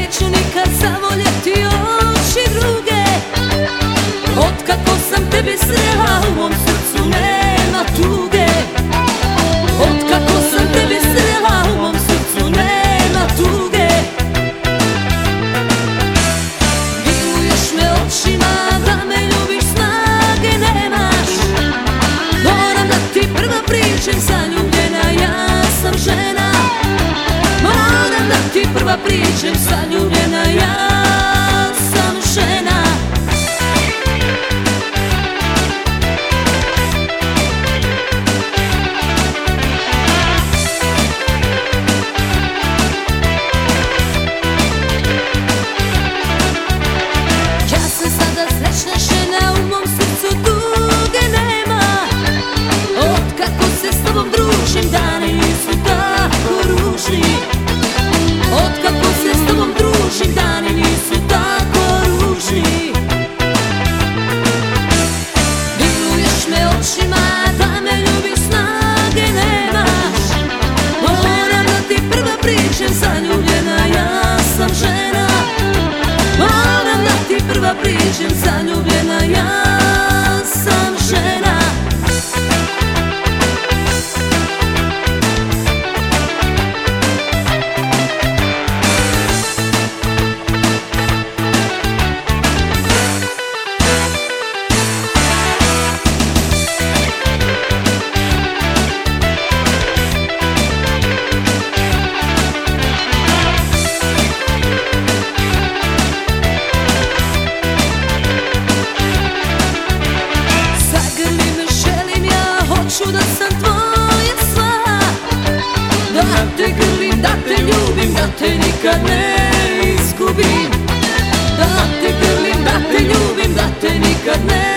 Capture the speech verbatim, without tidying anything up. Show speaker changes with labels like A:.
A: neću nikad zavoljeti oči druge. Otkako sam tebe srela u mom srcu nema tuge. Otkako sam tebe srela u mom srcu nema tuge. Miluješ me očima da me ljubiš, snage nemaš. Moram da ti prva pričam, zaljubljena ja sam žena. Moram da ti prva pričam, zaljubljena ja sam žena. Dani nisu tako ružni. Otkako se s tobom družim, dani nisu tako ružni. Miluješ me očima da me ljubiš, snage nemaš. Moram da ti prva pričam, zaljubljena ja sam žena. Moram da ti prva pričam, zaljubljena ja sam žena. Da sam tvoja sva, da te grlim, da te ljubim, da te nikad ne izgubim. Da te grlim, da te ljubim, da te nikad ne